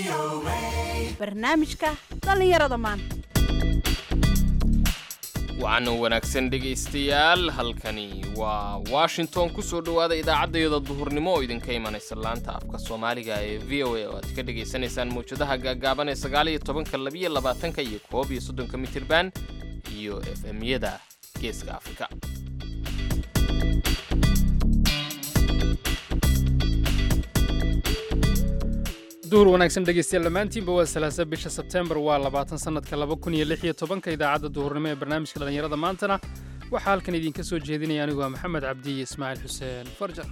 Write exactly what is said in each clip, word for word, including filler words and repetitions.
barnaamijka dhalinyarada maanta. waxaana wanaagsan dhegaystayaal halkani waa Washington ku soo dhawaada idaacaddeeda duhurnimo oo idinka imanaysa laanta afka Soomaaliga ee V O A oo aad ka dhageysanaysaan muujadaha gaagaaban ee sagaal iyo toban laba iyo labaatan iyo koob iyo soddon mitir band iyo F M-yada Geeska Afrika. duhur wanaagsan dhegeystayaal dhammaantiinba waa salaasa bisha Sebtembar waa labaatan sanadka laba kun iyo lix iyo toban ka idaacadda duhurnimo ee barnaamijka dhalinyarada maantana waxaa halkan idinka soo jeedinaya anigu waa Maxamed Cabdi iyo Ismaaciil Xuseen Farjar.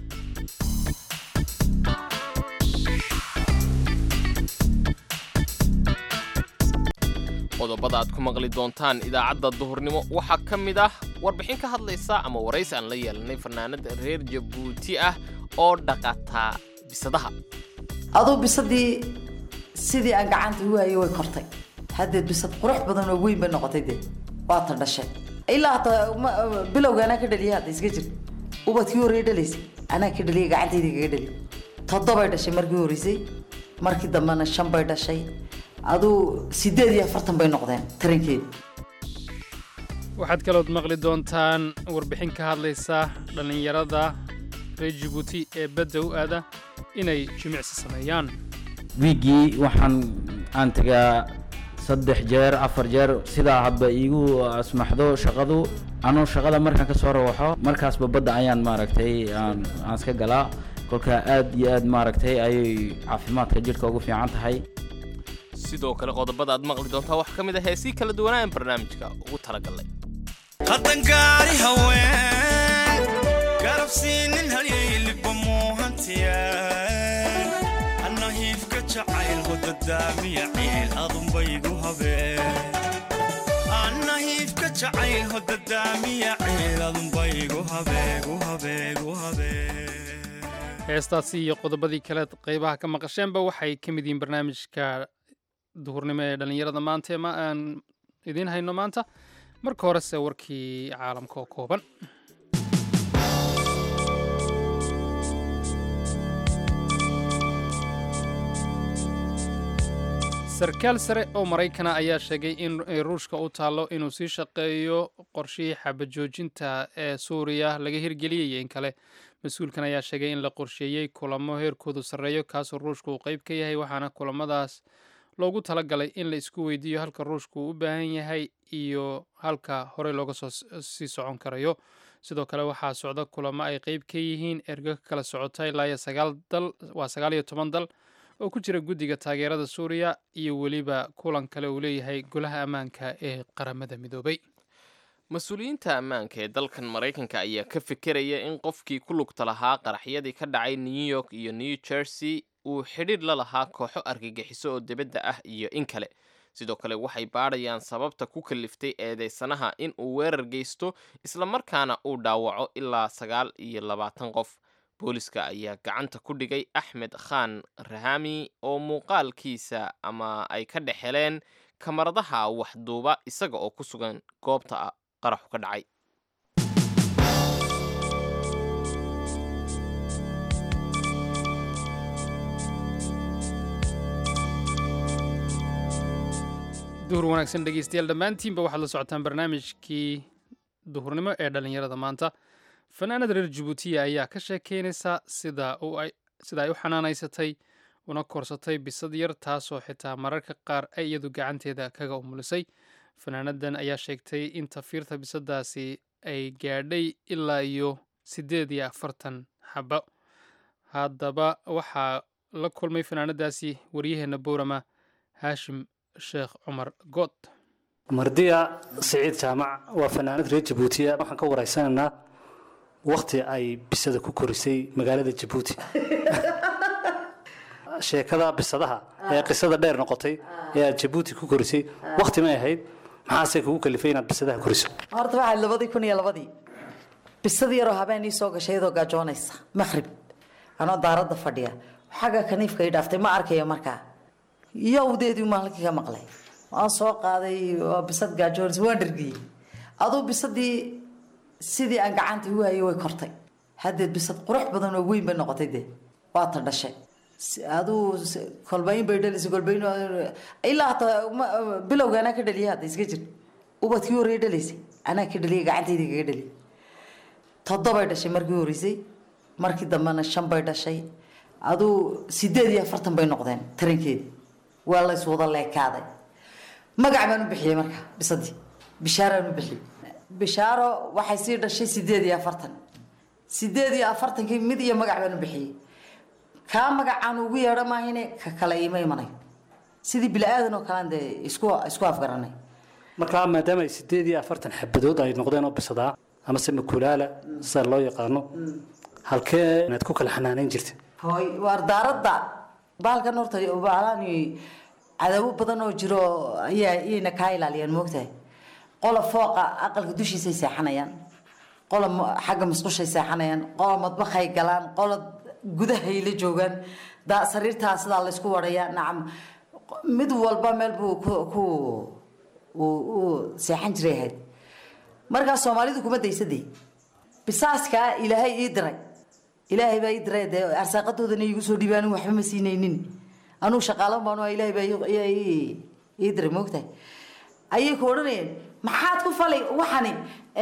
qodobada aad ku maqli doontaan idaacadda duhurnimo waxaa ka mid ah warbixin ka hadlaysa ama waraysi aan la yeelanay fanaanada reer Jabuuti ah oo dhaqata bisadaha. adoo bisadii sidii aan gacanta u hayay way kortay hadda bisad qurux badan oo weyn bay noqotay de waa tan dhashay ilaa ta bilowgaana ka dhaliyay hadda isga jir ubadkii hore dhalaysay ana ka dhaliyay gacantayda kaga dhaliyay toddoba dhashay markii horeysay markii dambana shan bay dhashay adoo sideed iyo afartan bay noqdeen tarankeed. waxaad kalood maqli doontaan warbixin ka hadlaysa dhalinyarada reer Jabuuti ee badda u aada inay jimicsi sameeyaan. wiigii waxaan aan tagaa saddex jeer afar jeer sida hadba iigu asmaxdo shaqadu anoo shaqada markaan ka soo rawaxo markaasba badda ayaan maaragtay aan aan iska galaa kolka aad iyo aad maaragtay ayay caafimaadka jirka ugu fiican tahay. sidoo kale qodobada aad maqli doontaa wax ka mid ah heesii kala duwanaan barnaamijka ugu talagalay. hadan gaari haween garabsiinin halyeelba muuhantiya anna hiifka jacayl hodadaamiya ciil adunbaygu habeen anna hiifka jacayl hodadaamiya ciil adunbaygu habeegu habeegu habeen. heestaasi iyo qodobadii kale qaybaha ka maqasheenba waxay ka mid yihiin barnaamijka duhurnimo ee dhalinyarada maanta ma aan idiin hayno maanta. marka horese warkii caalamka oo kooban. sarkaal sare oo Maraykana ayaa sheegay in Ruushka uu taalo inuu sii shaqeeyo qorshihii xabajoojinta ee Suuriya laga hirgeliyay in kale. mas-uulkan ayaa sheegay in la qorsheeyay kulamo heerkoodu sarreeyo kaasoo Ruushka uu qayb ka yahay waxaana kulamadaas loogu talagalay in la isku weydiiyo halka Ruushka uu u baahan yahay iyo halka hore looga soo sii socon karayo. sidoo kale waxaa socda kulamo ay qayb ka yihiin erga kala socota ilaa iyo sagaal dal waa sagaal iyo toban dal oo ku jira guddiga taageerada Suuriya iyo weliba kulan kale uu leeyahay golaha ammaanka ee qaramada midoobay. mas-uuliyiinta ammaanka ee dalkan Maraykanka ayaa ka fikiraya in qofkii ku lugta lahaa qaraxyadii ka dhacay New York iyo New Jersey uu xidhiidh la lahaa kooxo argagixiso oo dibadda ah iyo in kale. sidoo kale waxay baadhayaan sababta ku kaliftay eedeysanaha in uu weerar geysto isla markaana uu dhaawaco ilaa sagaal iyo labaatan qof. booliska ayaa gacanta ku dhigay Axmed Khan Rahami oo muuqaalkiisa ama ay ka dhexeleen kamaradaha waxduuba isaga oo ku sugan goobta qaraxu ka dhacay. duhur wanaagsan dhegeystayaal dhammaantiinba waxaad la socotaan barnaamijkii duhurnimo ee dhalinyarada maanta. fanaanada reer Jabuuti ayaa ka sheekeynaysa sida uu ay sida ay u xanaanaysatay una korsatay bisad yar taasoo xitaa mararka qaar ay iyadu gacanteeda kaga umulisay. fanaanadan ayaa sheegtay in tafiirta bisadaasi ay gaadhay ilaa iyo sideed iyo afartan xabo. haddaba waxaa la kulmay fanaanadaasi waryaheena Boorama Haashim sheekh Cumar Good. mardiya Saciid Jaamac waa fanaanad reer Jabuuti waxaan ka waraysanaynaa waqti ay bisada ku korisay magaalada Jabuuti. sheekada bisadaha ee qisada dheer noqotay ee Jabuuti ku korisay waqti ma ahayd maxaase kugu kalifay inaad bisadaha koriso? horta waxaa labadii kun iyo labadii bisad yar oo habeenii soo gashay iyadoo gaajoonaysa maghrib anoo daaradda fadhiya xagga kaniifka ay dhaaftay ma arkayo markaa yowdeedii maalinka ka maqlay waan soo qaaday bisad gaajoonaysa waan dhargiyey adoo bisadii sidii aan gacanta u hayay way kortay hadda bisad qurux badan oo weyn bay noqotay de waa tan dhashay aduu kolbayn bay dhalaysa kolbayn ilaa hata bilowga anaa ka dhaliyay hadda iska jir ubadkii horey dhalaysay anaa ka dhaliyay gacantayda kaga dhaliyay toddobay dhashay markii horeysay markii dambena shan bay dhashay aduu sideed iyo afartan bay noqdeen tarankeedi waa la iswada leekaaday magac baan u bixiyey marka bisadii bishaaraan u bixiyey bishaaro waxay sii dhashay sideed iyo afartan sideed iyo afartankii mid iyo magac baan u bixiyey kaa magacaan ugu yeedho maahine ka kale ima imanay sidii bili-aadan oo kalean dee isku isku afgaranay markaa maadaama ay sideed iyo afartan xabadood ay noqdeen oo bisadaa amase makulaala sida loo yaqaano halkee inaad ku kala xanaaneyn jirta hooy waar daaradda baalkan horta baalaani cadaabo badan oo jiro ayaa iyayna kaa ilaaliyaan moogtahay qola fooqa aqalka dushiisay seexanayaan qola xagga musqushay seexanayaan qola madbaxay galaan qola gudahay la joogaan daa sariirtaa sidaa laysku warayaa nacam mid walba meel buu ku ku uu seexan jiray ahayd markaa soomaalidu kuma daysadee bisaaskaa ilaahay ii diray ilaahay baa ii diray dee arsaaqadoodana iigu soo dhibaan waxba ma siinaynin anuu shaqaalan baanu ilaahay baa ii diray moogtahay ayay ku odhanayeen maxaad ku falay waxani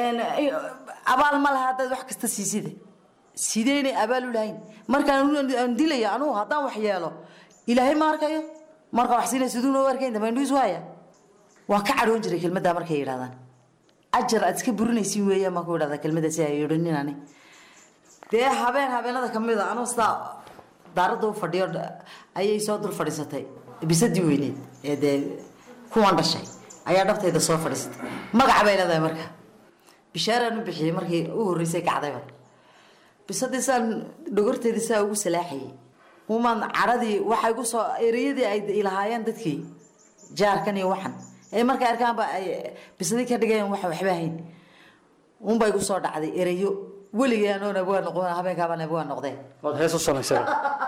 abaal ma laha haddaad wax kasta siisida sideynay abaal u lahayn markaan dilaya anugu haddaan wax yeelo ilaahay ma arkayo markaa wax siinay siduuna u arkayn damaindhuis waaya waan ka cadhoon jiray kelmaddaa markay yidhahdaan ajar aad iska burinaysin weeyaan maa ku yidhahdaa kelmadda si ay odhanin ani dee habeen habeenada kamid a anuu sidaa daaradda u fadhiyo ayay soo dul fadhiisatay bisadii weyneed ee dee kuwan dhashay ayaa dhabtayda soo fadhiisatay magaca bay leedahay marka bishaaraan u bixiyey markii u horreysay kacdayba bisadii saan dhogorteedii saa ugu salaaxayay umaan caradii waxay gu soo ereyadii ay ilahaayeen dadkii jaarkan iyo waxan ee markay arkaanba ay bisadii ka dhigayeen wax waxba ahayn unbay gu soo dhacday ereyo weligii anoona waa noqon habeenkaabana waa noqdeen waad hees u samaysay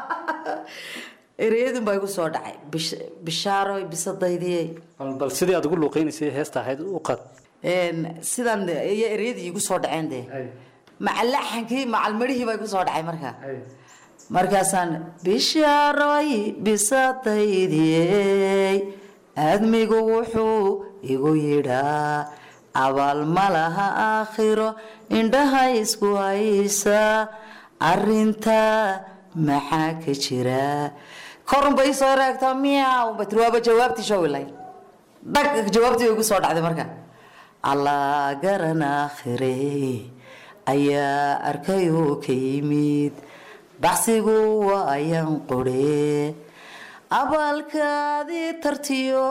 ereyadun baa igu soo dhacay bishaaro bisadaydii bal sidii aad ugu luuqeynaysay heesta ahayd u qad sidan iyo ereyadii igu soo dhaceen dee macal laxankii macal midhihii baa igu soo dhacay markaa markaasaan bishaaroy bisadaydii aadmigu wuxuu igu yidhaa abaal ma laha aakhiro indhaha isku haysa arinta maxaa ka jira korunba ii soo raagtaa miyaa batri waaba jawaabtii showilay dhag jawaabtii igu soo dhacday marka allah garan aakhire ayaa arkayoo ka yimid baxsigu waa ayaan qore abaalkaadii tartiyo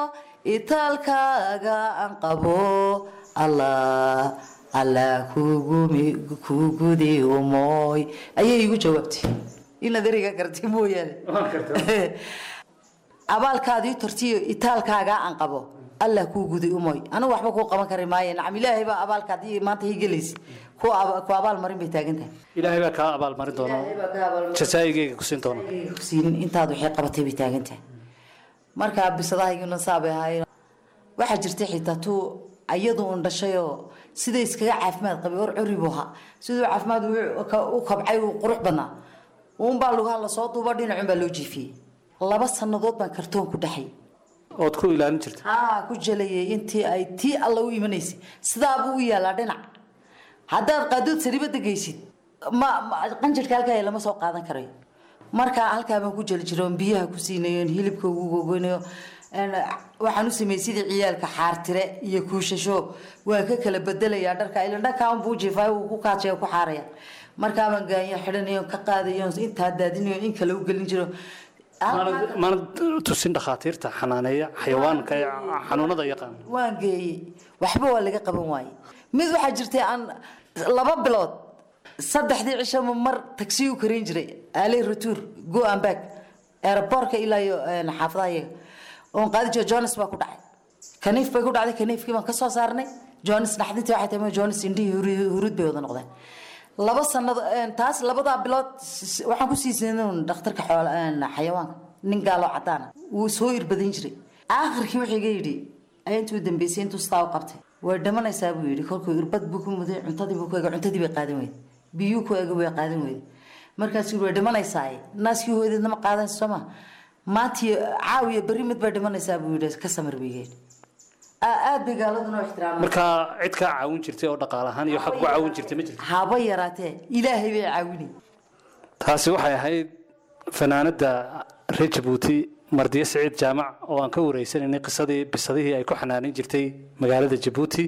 itaalkaaga aan qabo allah allah kugudi umooy ayay igu jawaabtay inaad eriga gartay mooyaane abaalkaadii tartiyo itaalkaaga aan qabo allah kugudi umooy anigu waxba kuu qaban kari maayo nacam ilaahay baa abaalkaadii maanta ii gelaysa ku abaal marin bay taagan tahay ilaahay baa kaa abaal marin doona jasaayigayga kusiin doona kusiin intaad waxay qabatay bay taagan tahay markaa bisadahayguna saabay ahaayeen waxaa jirtay xitaa tuu ayadu un dhashayoo sida iskaga caafimaad qabay or curi buu ahaa siduu caafimaad u kabcay uu qurux badnaa uunbaa lugaha lasoo duuba dhinacun baa loo jiifiyey laba sannadood baan kartoon ku dhexay ood ku ilaalin jirta haa ku jalayay intii ay tii alla u imanaysay sidaabuu u yaalaa dhinac haddaad qaadood saribada geysid ma qanjirka halkaa lama soo qaadan karayo markaa halkaa baan ku jeli jiray oon biyaha ku siinayo oon hilibka ugu gogoynayo waxaan u sameeyey sidii ciyaalka xaartire iyo kuushasho waan ka kala bedelayaa dharka ila dhankaa unbuu jiifaayo wuu ku kaajaya ku xaaraya markaa baan gaanyo xidhanayo ka qaadayo intaa daadinayo in kale u gelin jiro maana tusin dhakhaatiirta xanaaneeya xayawaanka xanuunada yaqaan waan geeyey waxba waa laga qaban waaye mid waxaa jirtay aan laba bilood saddexdii cisho mar tagsi u karin jiray aaley retour go and back aeroportka ilaa iyo xaafadaha iyaga oon qaadi jiro jones baa ku dhacay kaniif bay ku dhacday kaniifkii baan ka soo saarnay jones naxdintii waxay tahay jones indhihii huruud bay wada noqdeen laba sanado taas labadaa bilood waxaan ku siisanay dhakhtarka xayawaanka nin gaaloo cadaana wuu soo irbadin jiray aakhirkii wuxuu iga yidhi intuu dambeysay intuu sidaa u qabtay way dhamanaysaa buu yidhi kolkuu irbad buu ku muday cuntadii buu ku ega cuntadii bay qaadan weyday biyuu ku ega way qaadan weyday markaas uu dhimanaysaa naaskii hooyadeedna ma qaadan soma maati caawiya bari mid baa dhimanaysaa buu yidhi ka samir bigeen aad bigaaladuna ixtiraam marka cid ka caawin jirtay oo dhaqaale ahaan iyo xaq ku caawin jirtay ma jirto haba yaraatee ilaahay bay caawinay taasi waxay ahayd fanaanada reer Jabuuti mardiye Saciid Jaamac oo aan ka wareysanay qisadii bisadihii ay ku xanaanin jirtay magaalada Jabuuti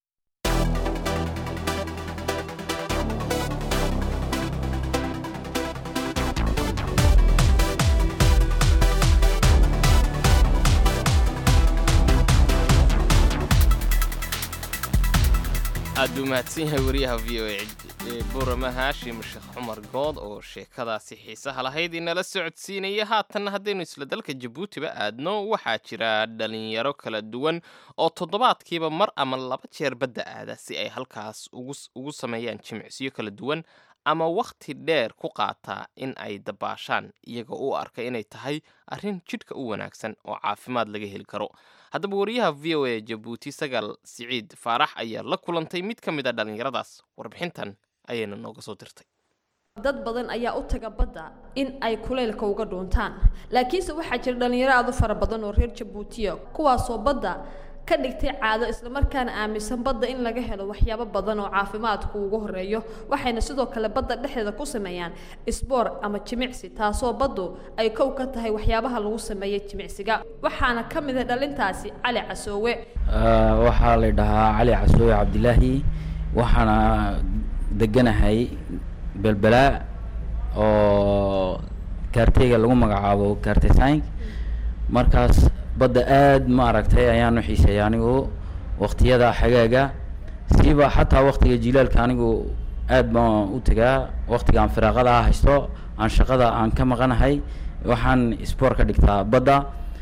aad mahadsan yahay wariyaha V O A Boorama Haashim Sheekh Cumar Good oo sheekadaasi xiisaha lahayd inala socodsiinaya haatan haddaynu isla dalka Jabuuti ba aadno waxaa jira dhalinyaro kala duwan oo toddobaadkiiba mar ama laba jeer badda aada si ay halkaas ugu ugu sameeyaan jimicsiyo kala duwan ama waqti dheer ku qaata in ay dabaashaan iyaga u arka inay tahay arrin jidhka u wanaagsan oo caafimaad laga heli karo haddaba wariyaha V O A Jabuuti Sagal Siciid Faarax ayaa la kulantay mid ka mid ah dhalinyaradaas warbixintan ayayna nooga soo dirtay dad badan ayaa u taga badda in ay kuleylka uga dhuuntaan laakiinse waxaa jira dhalinyaro aad u fara badan oo reer Jabuuti kuwaas oo badda ka dhigtay caado isla markaana aaminsan badda in laga helo waxyaabo badan oo caafimaadku ugu horeeyo waxayna sidoo kale badda dhexdeeda ku sameeyaan isboor ama jimicsi taasoo baddu ay kow ka tahay waxyaabaha lagu sameeyay jimicsiga waxaana ka mid ah dhalintaasi Cali Casoowe waxaa la dhahaa Cali Casoowe Cabdilaahi waxaana deganahay Belbela oo kaarteyga lagu magacaabo kaarteysank markaas badda aad ma aragtay ayaan u xiiseeyay anigu waqtiyada xagaaga siiba xataa waqtiga jilaalka anigu aad baan u tagaa waqtiga aan firaaqada haysto aan shaqada aan ka maqanahay waxaan sport ka dhigtaa badda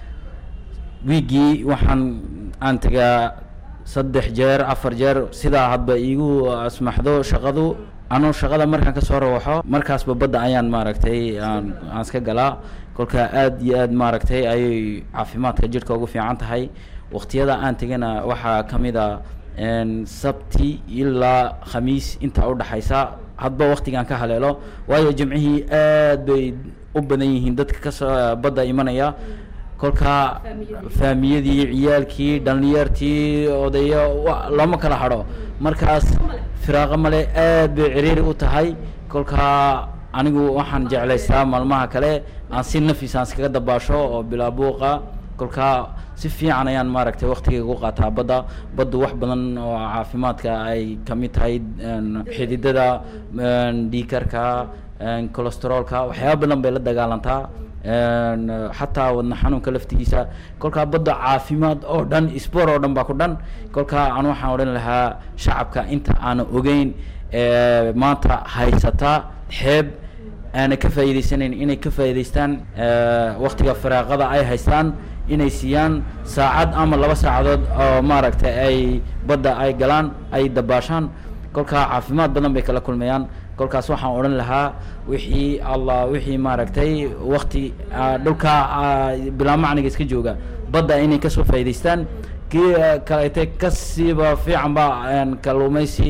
wiigi waxaan aan tagaa saddex jeer afar jeer sida hadba iigu asmaxdo shaqadu anoo shaqada markaan ka soo raaxo markaasba badda ayaan ma aragtay aan aan iska galaa kolka aad iyo aad ma aragtay ay caafimaadka jidhka ugu fiican tahay waqtiyada aan tagana waxa kamid ah in sabti ilaa khamiis inta u dhaxaysa hadba waqtigan ka haleelo waayo jimcihii aad bay u badan yihiin dadka ka soo badda imanaya kolka faamiyadii ciyaalkii dhalinyartii odaya lama kala haro markaas firaaqo male aad bay ciriiri u tahay kolka anigu waxaan jeclaystaa maalmaha kale aan si nafis aan iskaga dabaasho oo bilaa buuqa kolka si fiican ayaan maaragtay waqtigeyga ugu qaataa badda baddu wax badan oo caafimaadka ay ka mid tahay xididada dhiikarka kolestaroolka waxyaaba badan bay la dagaalantaa xataa wadna xanuunka laftigiisa kolka badda caafimaad oo dhan isboor oo dhan baa ku dhan kolka aan waxaan odhan lahaa shacabka inta aana ogeyn maanta haysata xeeb aana ka faa'iideysanayn inay ka faa'iideystaan waqtiga firaaqada ay haystaan inay siiyaan saacad ama laba saacadood oo maaragtay ay badda ay galaan ay dabaashaan kolka caafimaad badan bay kala kulmayaan kolkaas waxaan odhan lahaa wixii allah wixii maaragtay waqti dhulka bilaa macniga iska jooga badda inay ka soo faa'iideystaan kii kaleete kasiiba fiican ba kalluumaysi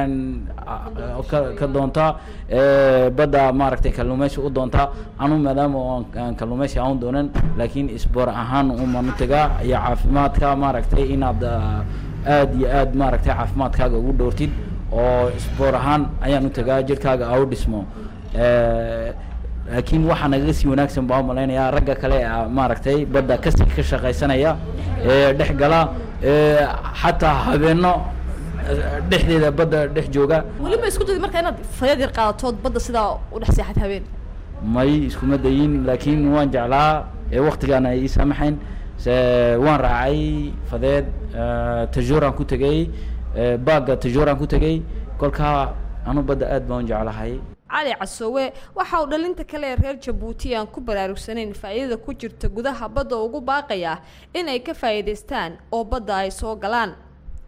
ka doonta badda maaragtay kalluumaysi u doonta anu maadaama aan kalluumaysi aan doonan laakiin isboor ahaan uman u tagaa iyo caafimaadka maaragtay inaad aad iyo aad maaragtay caafimaadkaaga ugu dhowrtid oo isboor ahaan ayaan u tagaa jirkaaga au dhismo laakiin waxaa nagaga sii wanaagsan baa malaynayaa ragga kale maaragtay badda kasi ka shaqaysanaya ee dhex gala xataa habeeno dhexdeeda badda dhex jooga wali ma isku day marka inaad fayad yar qaadatood badda sidaa u dhex seexad habeen may iskuma dayin laakiin waan jeclaa ee waqtigaan ay ii saamaxayn waan raacay fadeed tajooraan ku tegay baaga tajooraan ku tegay kolka anu badda aad baan jeclahay Cali Casoowe waxa uu dhalinta kale ee reer Jabuuti aan ku baraarugsanayn faa'iidada ku jirta gudaha badda ugu baaqaya in ay ka faa'iideystaan oo badda ay soo galaan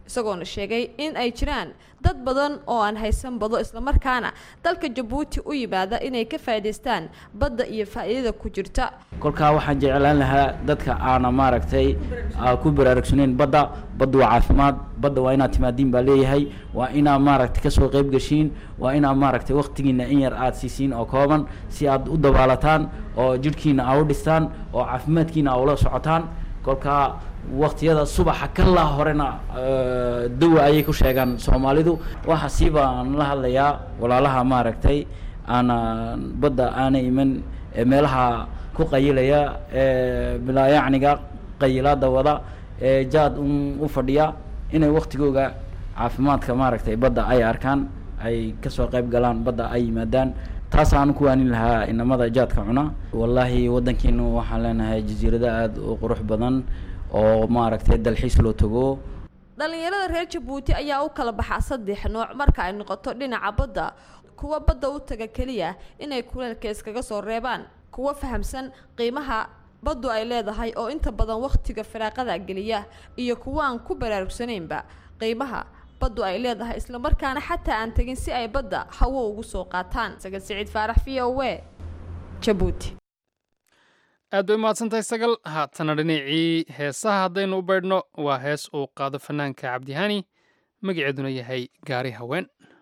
isagoona sheegay in ay jiraan dad badan oo aan haysan bado isla markaana dalka Djibouti u yimaada inay ka faa'iideystaan badda iyo faa'iidada ku jirta kolka waxaan jeclaan lahaa dadka aan maaragtay ku baraarugsaneen badda badda waa caafimaad badda waa inaad timaadiin baa leeyahay waa inaad maaragtay ka soo qayb gashiin waa inaad maaragtay waqtigiina in yar aad siisiin oo kooban si aad u dabaalataan oo jidhkiina aad u dhistaan oo caafimaadkiina aad ula socotaan kolka waqtiyada subaxa kala horena dawa ayay ku sheegaan Soomaalidu waxa siiba aan la hadlayaa walaalaha maaragtay ana badda aana iman meelaha ku qayilaya ee bila yaaniga qayilada wada ee jaad u fadhiya inay waqtigooga caafimaadka maaragtay badda ay arkaan ay ka soo qayb galaan badda ay yimaadaan taas aan ku waanin lahaa inamada jaadka cuna wallahi wadankeenu waxaan leenahay jasiirada aad u qurux badan oo maaragtay dalxiis loo tago dhalinyarada reer Djibouti ayaa u kala baxa saddex nooc marka ay noqoto dhinaca badda kuwa badda u taga kaliya inay kuleelka iskaga soo reebaan kuwa fahamsan qiimaha baddu ay leedahay oo inta badan waqtiga firaaqada galiya iyo kuwa aan ku baraarugsanaynba qiimaha baddu ay leedahay isla markaana xataa aan tagin si ay badda hawo ugu soo qaataan sagal Saciid Faarax V O A Djibouti aad u maadsantahay sagal haatana dhinacii heesaha haddaynu u baydhno waa hees uu qaado fanaanka Cabdihani magaceeduna yahay gaari haween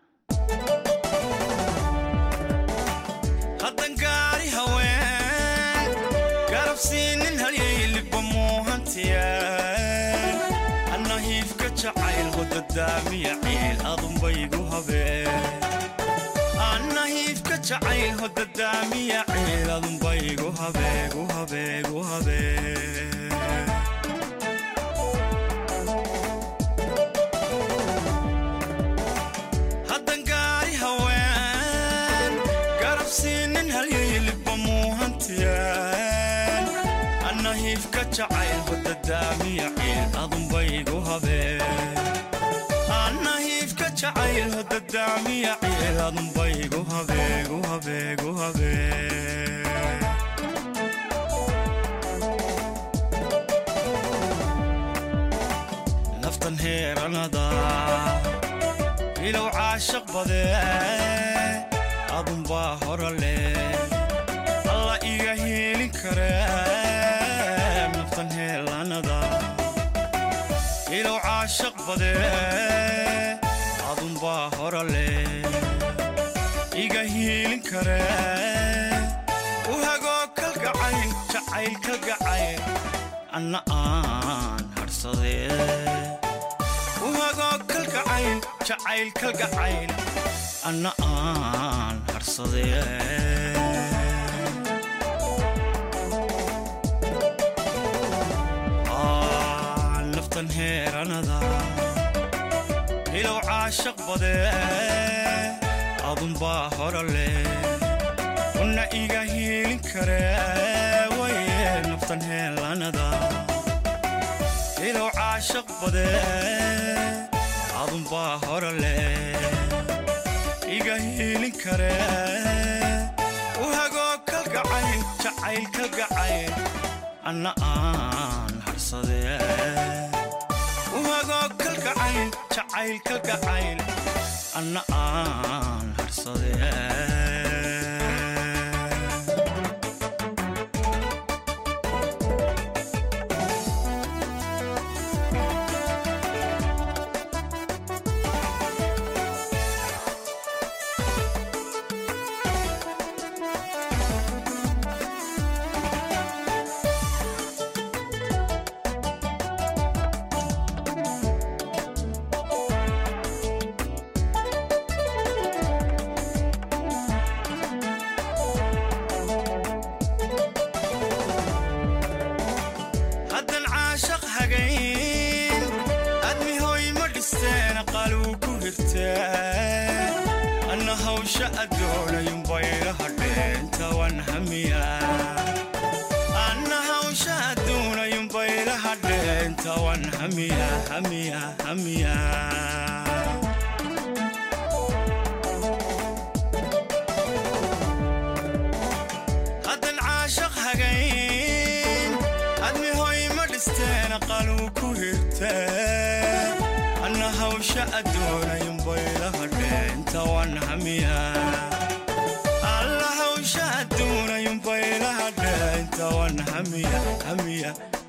haddan gaari haween garabsiinin halyayliba muuhantiya anna hiifka jacayl hodadaamiya ciil adunbaygu habeen anna hiifka jacayl hodadaamiya ciil adunbaygu habeegu habeegu habeen haddan gaari haween garabsiinin halyayliba muuhantiyaan anna hiifka jacayl hodadaamiya ciil adunbaygu habeen anna hiifka jacayl hodadaamiya ciil adunbaygu habeegu habeegu habeen naftan heeranada ilow caashaq badee adunbaa hora leh alla iga hiilin karee naftan heelanada ilow caashaq badee adunbaa hora leh iga hiilin karee u hagoo kalgacayl jacayl kalgacayl anna aan harsadee u hagoo kalgacayl jacayl kalgacayl anna aan harsadee naftan heeranada ilow caashaq badee adunbaa hora leh una iga hiilin karee waye naftan heelanada ilow caashaq badee adunbaa hora leh iga hiilin karee u hagoo kalgacayl jacayl kalgacayl anna aan harsadee u hagoo kalgacayl jacayl kalgacayl anna aan harsadee haddan caashaq hagayn admi hoy ma dhisteen qaluu ku hirtee anna adduunayun baylaha dheenta waan hamiyaa alla hawsha adduunayun baylaha dheenta waan hamiya hamiya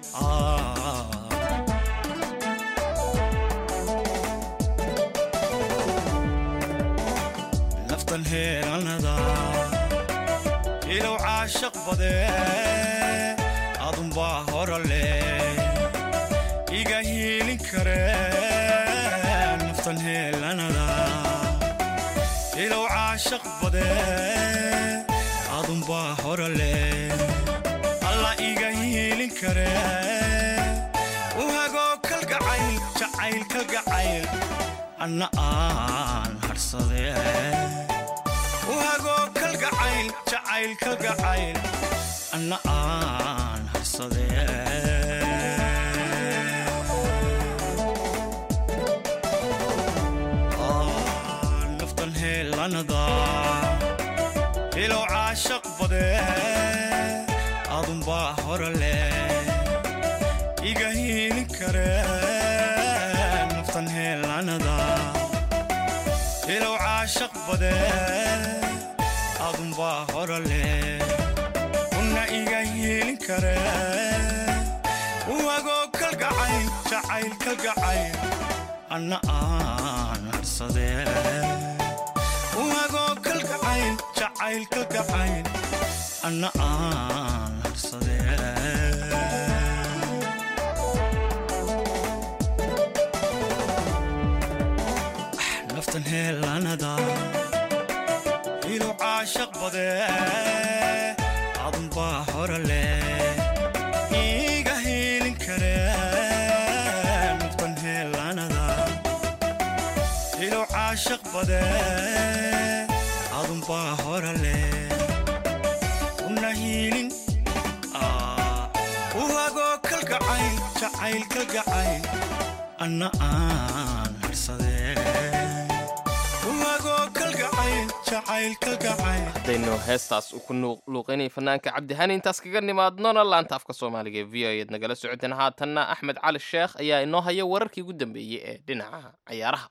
naftan heeranada ilow caashaq badee adunbaa hora leh iga hiilin karee naftan heelanada ilow caashaq badee adunbaa hora leh alla iga hiilin karee u hagoo kalgacayl jacayl kalgacayl anna aan harsadee u hagoo kalgacayl jacayl kalgacayl anna aan harsadee naftan heelanada ilow caashaq badee adunbaa hora leh iga hiilin karee naftan heelanada ilow caashaq badee adunbaa hora leh una iga hiilin karee u hagoo kalgacayl jacayl kalgacayl anna aan harsadee u hagoo kalgacayl jacayl kalgacayl anna aan harsadee naftan heelanada ilow caashaq badee adunbaa hora leh iga hiilin karee naftan heelanada ilow caashaq badee adunbaa hora leh una hiilin u hagoo kalgacayl jacayl kalgacayl anna aan harsadee haddaynu heestaas u ku luuqaynay fanaanka cabdihani intaas kaga nimaadnona laanta afka soomaaliga ee v o eed nagala socoteen haatanna axmed cali sheekh ayaa inoo haya wararkii ugu dambeeyey ee dhinaca cayaaraha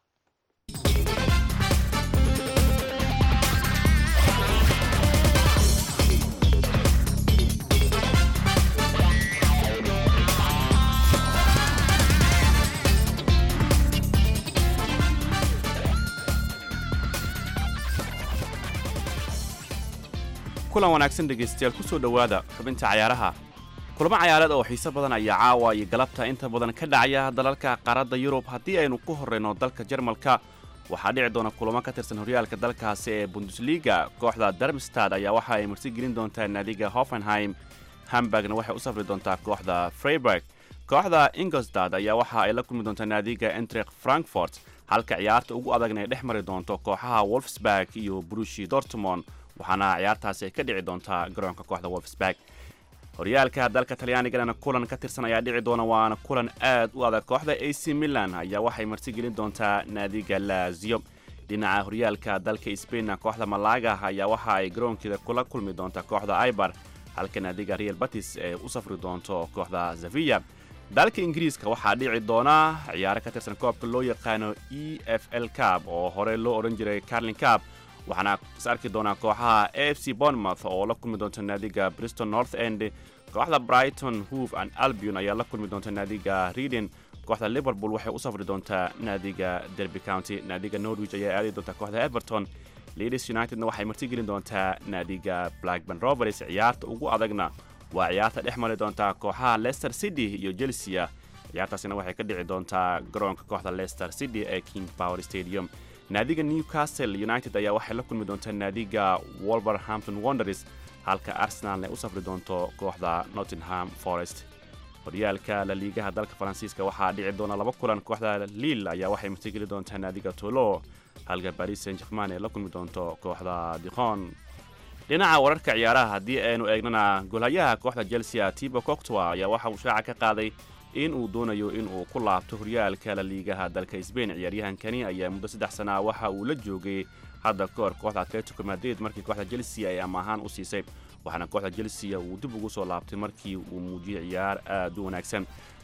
kulan wanaagsan dhegaystayaal ku soo dhowaada xubinta cayaaraha kulamo cayaareed oo xiiso badan ayaa caawa iyo galabta inta badan ka dhacaya dalalka qaaradda yurub haddii aynu ku horrayno dalka jarmalka waxaa dhici doona kulamo ka tirsan horyaalka dalkaasi ee bundesliga kooxda darmstad ayaa waxa ay marti gelin doontaa naadiga hoffenheim hamburgna waxay u safri doontaa kooxda freiburg kooxda ingolstad ayaa waxa ay la kulmi doontaa naadiga entrech frankfort halka ciyaarta ugu adagna ay dhex mari doonto kooxaha wolfsburg iyo brushi dortmond waxaana ciyaartaasi ay ka dhici doontaa garoonka kooxda wolfsburg horyaalka dalka talyaanigana kulan ka tirsan ayaa dhici doona waana kulan aad u adag kooxda A C Milan ayaa waxay marti gelin doontaa naadiga Lazio dhinaca horyaalka dalka Spain kooxda Malaga ayaa waxa ay garoonkeeda kula kulmi doontaa kooxda Eibar halka naadiga Real Betis ay u safri doonto kooxda Sevilla dalka Ingiriiska waxaa dhici doona ciyaaro ka tirsan koobka loo yaqaano E F L Cup oo hore loo oran jiray Carling Cup waxaana is arki doonaa kooxaha A F C Bournemouth oo la kulmi doonta naadiga Bristol North End kooxda Brighton Hove and Albion ayaa la kulmi doonta naadiga Reading kooxda Liverpool waxay u safri doontaa naadiga Derby County naadiga Norwich ayaa aadi doonta kooxda Everton Leeds Unitedna waxay marti gelin doontaa naadiga Blackburn Rovers ciyaarta ugu adagna waa ciyaarta dhex mari doonta kooxaha Leicester City iyo Chelsea ciyaartaasina waxay ka dhici doontaa garoonka kooxda Leicester City ee King Power Stadium naadiga Newcastle United ayaa waxay la kulmi doontaa naadiga Wolverhampton Wanderers halka Arsenal ay u safri doonto kooxda Nottingham Forest horyaalka La Liga dalka Faransiiska waxaa dhici doona laba kulan kooxda Lille ayaa waxay marti gelin doontaa naadiga Toulouse halka Paris Saint-Germain ay la kulmi doonto kooxda Dijon dhinaca wararka ciyaaraha haddii aynu eegnana golhayaha kooxda Chelsea Thibaut Courtois ayaa waxa uu shaaca ka qaaday in uu doonayo in uu ku laabto horyaalka La Liga dalka Spain ciyaaryahankani ayaa muddo saddex sano waxa uu la joogay hadda koor kooxda Atletico Madrid markii kooxda Chelsea ay amaahan u siisay waxaana kooxda Chelsea uu dib ugu soo laabtay markii uu muujiyay ciyaar aad u wanaagsan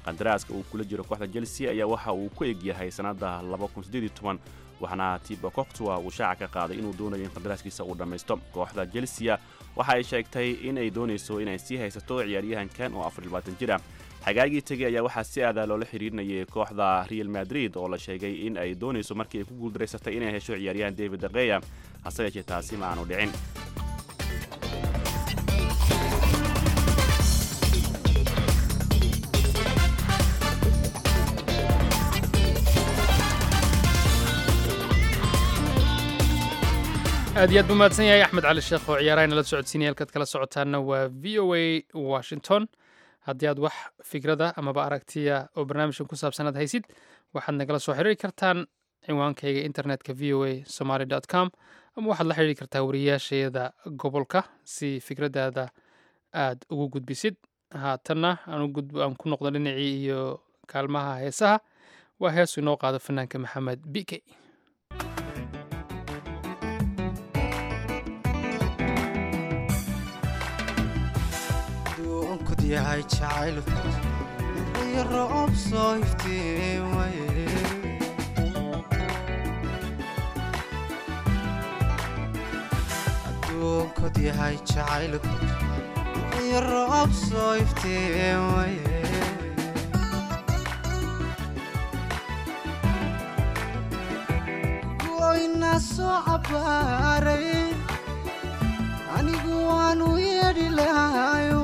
qandaraaska uu kula jiro kooxda Chelsea ayaa waxa uu ku egyahay sanada laba kun siddeed iyo toban waxaana Thibaut Courtois uu shaaca ka qaaday inuu doonayo in qandaraaskiisa uu dhameysto. Kooxda Chelsea waxa ay sheegtay in ay doonayso inay sii haysato ciyaaryahankan oo afar iyo labaatan jir ah. xagaagii tagay ayaa waxaa si aad ah loola xiriirinayay kooxda Real Madrid oo la sheegay in ay doonayso markii ay ku guuldareysatay inay hesho ciyaaryahan David De Gea hase yeeshee taasi ma aanu dhicin. aad iyo aad buu mahadsan yahay axmed cali sheekh oo ciyaarahayna la socodsiinaya halkaad kala socotaana waa v o a washington. haddii aad wax fikrada amaba aragtiya oo barnaamijkan ku saabsanaad haysid waxaad nagala soo xiriiri kartaan cinwaankayga internetka v o a somaly dot com ama waxaad la xiriiri kartaa wariyaasheeda gobolka si fikradaada aad ugu gudbisid. haatanna aan ku noqdo dhinacii iyo kaalmaha heesaha waa heesu inoo qaado fanaanka maxamed bike. yahay jacaylku iyo roob soo iftiimaye adduunkod yahay jacaylku iyo roob soo iftiimaye goyna soo cabaaray anigu waanu yeedhi lahayo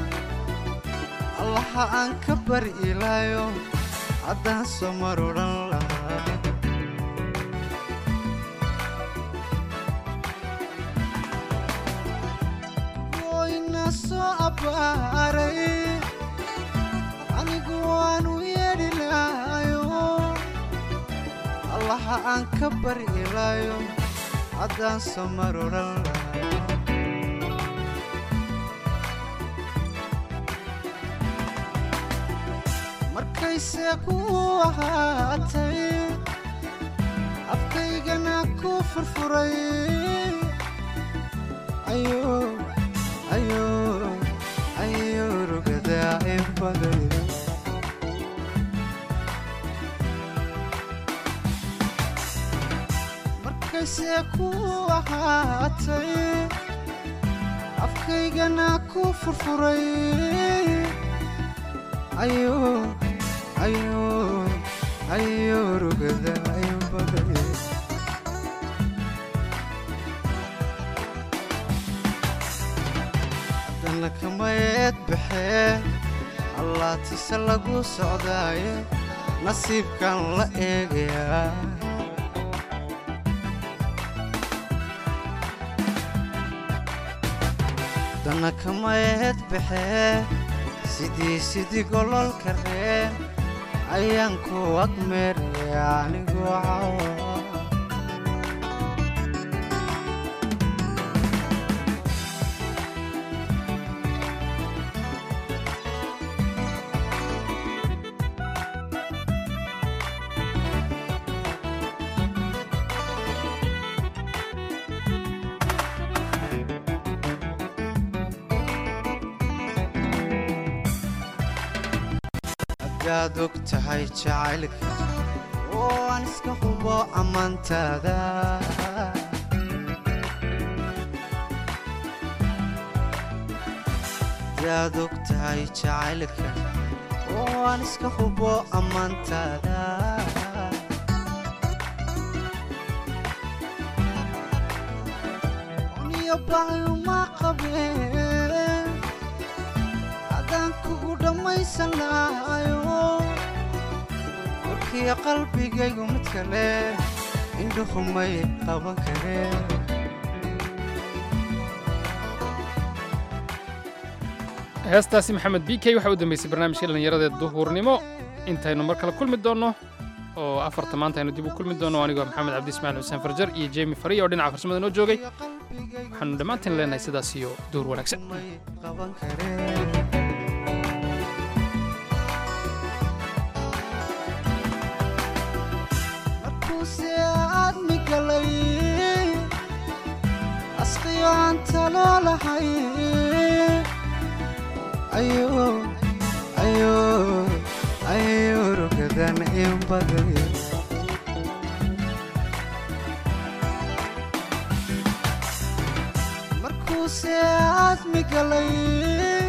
allaha aan ka bari ilaayo haddaan soo mar odhan lahaa goyna soo abbaaray anigu waanu yeedhi lahayo allaha aan ka bari ilaayo haddaan soo mar odhan lahaa markayse ku ahaatay afkaygana ku furfuray ayo ayo ayo rugadaa in baday markayse ku ahaatay afkaygana ku furfuray ayo ayo ayo rugada ayo baday haddana kamayeed baxee allaatise lagu socdaaye nasiibkan la eegayaa haddana kamayeed baxee sidii sidii gololka reen ayaan ku agmeeraya anigoo cawa hadaad og tahay jacaylka oo aan iska hubo ammaantaada hadaad og tahay jacaylka oo aan iska hubo ammaantaada uniyo baayuma qabeen haddaan kugu dhammaysan lahayo warkiya qalbigaygu mid kale indhuhumay qaban kareen heestaasi maxamed b k waxaa u dambeysay barnaamijka dhallinyaradeed duhuurnimo intaynu mar kale kulmi doonno oo afarta maanta aynu dib u kulmi doonno anigoo maxamed cabdi ismaaciil xuseen farjar iyo jemi fariya oo dhinaca farsamada noo joogay waxaanu dhammaantiin leenahay sidaas iyo duur wanaagsan markuuse aad migalay asqiyo aan taloolahay ayo ayo in badan markuu se aadmi galay